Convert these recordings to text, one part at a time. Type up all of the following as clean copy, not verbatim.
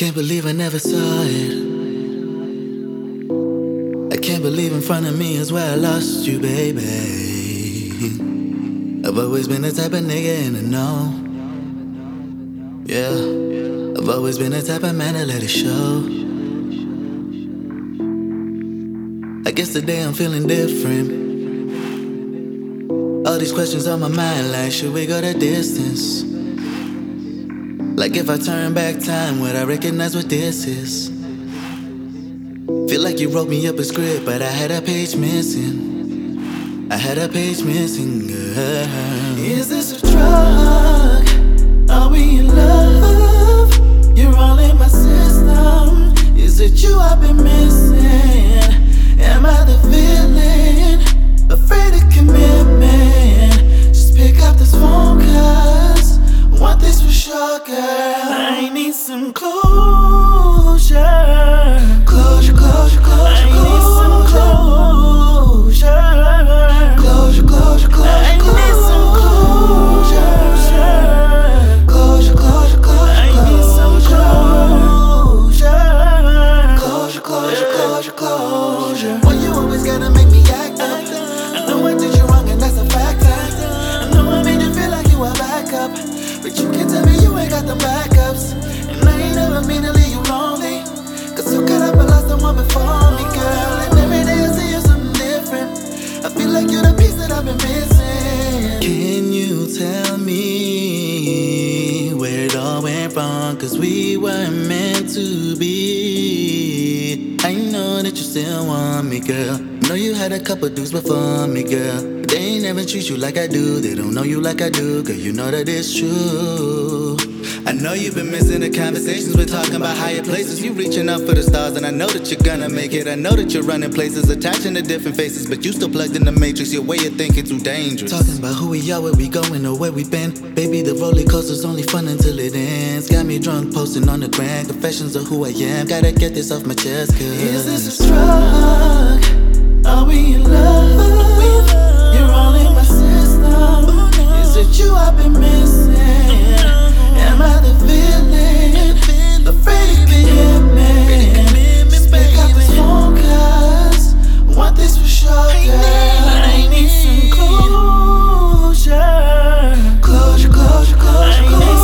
can't believe I never saw it. I can't believe in front of me is where I lost you, baby. I've always been the type of nigga in the know. Yeah, I've always been the type of man to let it show. I guess today I'm feeling different. All these questions on my mind, like should we go the distance? Like if I turn back time, would I recognize what this is? Feel like you wrote me up a script, but I had a page missing. I had a page missing, girl. Is this a drug? Are we in love? You're all in my system. Is it you I've been missing? Am I the villain? Afraid of commitment. Just pick up this phone, cause I want this for sure, girl. I need some closure. Closure, closure, closure. I need some closure. Closure, closure, closure. I need some closure. Closure, closure, closure. I need some closure. Closure, closure, closure, closure. Why you always gotta make me act up? I know I did you wrong and that's a fact. I know I made you feel like you were back up, but you can tell me you ain't got the backups. And I ain't never mean to leave you lonely, cause you could have lost the one before me, girl. And every day I see you something different. I feel like you're the piece that I've been missing. Can you tell me where it all went wrong? Cause we weren't meant to be. I know that you still want me, girl. Know you had a couple dudes before me, girl, but they ain't never treat you like I do. They don't know you like I do, girl, you know that it's true. I know you've been missing the conversations. We're talking about higher places. You reaching out for the stars, and I know that you're gonna make it. I know that you're running places, attaching to different faces, but you still plugged in the matrix. Your way of thinking too dangerous. Talking about who we are, where we going, or where we been. Baby, the roller coaster's only fun until it ends. Got me drunk, posting on the gram, confessions of who I am. Gotta get this off my chest, cause is this a drug? Are we in love? You're all in my system. Is it you I've been missing? Am I the villain? Afraid of commitment. Just pick up this phone, cause I want this for sure, girl. I need some closure. Closure, closure, closure,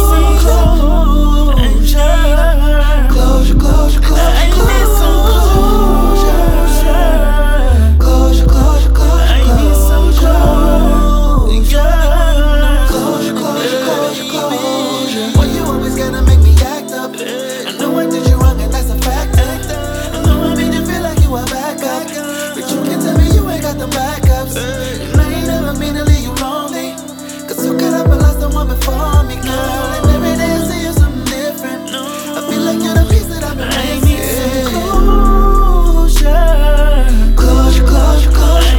closure. Closure, closure, closure. I need some closure. Closure, closure, closure. I need some closure. Closure, closure, closure, closure. Why you always gotta make me act up? I know I did you wrong and that's a fact. I know I made you feel like you were back up, but you can tell me you ain't got the backups. And I ain't never mean to leave you lonely, cause you could have lost the one before me, girl. And every day I see you something different. I feel like you're the piece that I've been missing. I need some closure. Closure, closure, closure,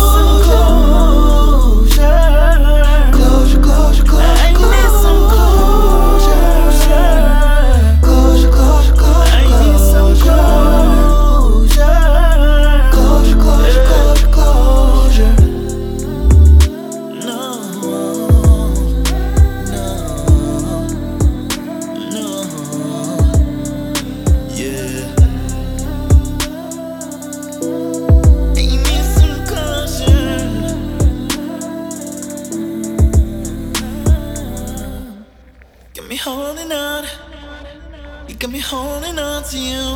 closure. Closure, closure, closure. I need some closure. Closure, closure, closure. I need some closure. Closure, closure, closure, closure. No, yeah. You need some closure. Got me holding on. You got me holding on to you.